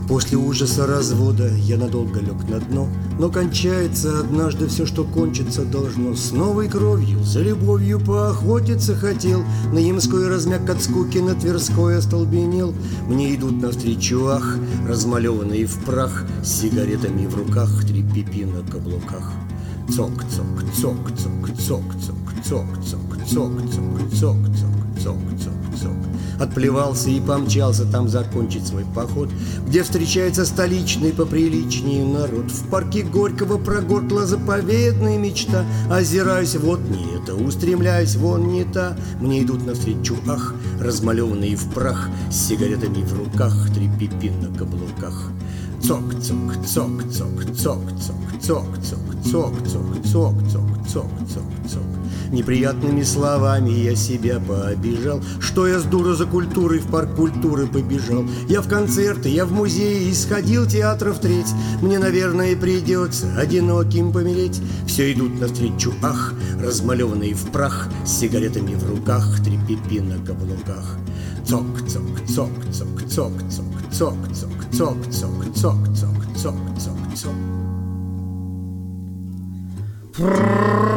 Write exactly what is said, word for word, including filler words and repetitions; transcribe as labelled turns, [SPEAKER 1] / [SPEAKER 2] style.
[SPEAKER 1] После ужаса развода я надолго лег на дно, но кончается однажды все, что кончиться должно. С новой кровью, за любовью поохотиться хотел, на Ямской размяк от скуки, на Тверской остолбенел. Мне идут навстречу, ах, размалеванные в прах, с сигаретами в руках, три пипи на каблуках. Цок-цок, цок-цок, цок-цок, цок-цок, цок-цок, цок-цок, цок-цок-цок. Отплевался и помчался там закончить свой поход, где встречается столичный поприличнее народ. В парке Горького прогоркла заповедная мечта. Озираюсь, вот не это, устремляюсь, вон не та. Мне идут навстречу, ах, размалеванные в прах, с сигаретами в руках, три пипи на каблуках. Цок-цок, цок-цок, цок-цок, цок-цок, цок-цок, цок-цок, цок-цок-цок. Неприятными словами я себя пообижал, что я с дура за культурой в парк культуры побежал. Я в концерты, я в музеи, исходил театров треть. Мне, наверное, придется одиноким помереть. Все идут навстречу, ах, размалеванные в прах, с сигаретами в руках, три пипи на каблуках. Цок-цок, цок-цок, цок-цок, цок-цок, цок-цок, цок-цок, цок-цок, цок.